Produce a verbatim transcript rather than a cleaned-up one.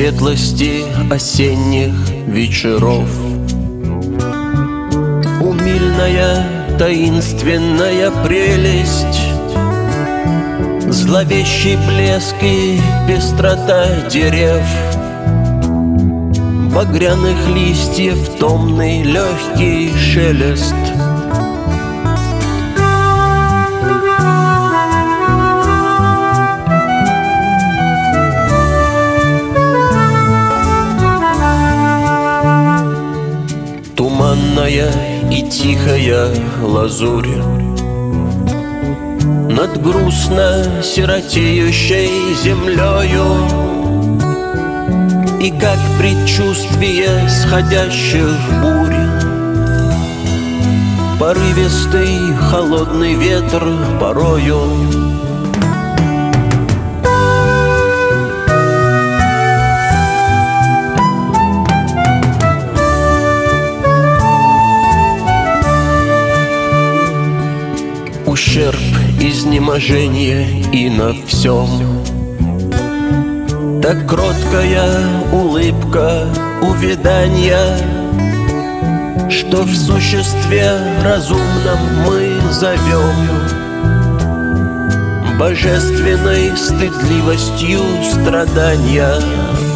светлости осенних вечеров. Умильная, таинственная прелесть, зловещий блеск и пестрота дерев, багряных листьев томный легкий шелест. Туманная и тихая лазурь над грустно сиротеющей землею, и как предчувствие сходящих бурь порывистый холодный ветер порою. Ущерб, изнеможение и на всем так кроткая улыбка увяданья, что в существе разумном мы зовем божественной стыдливостью страдания.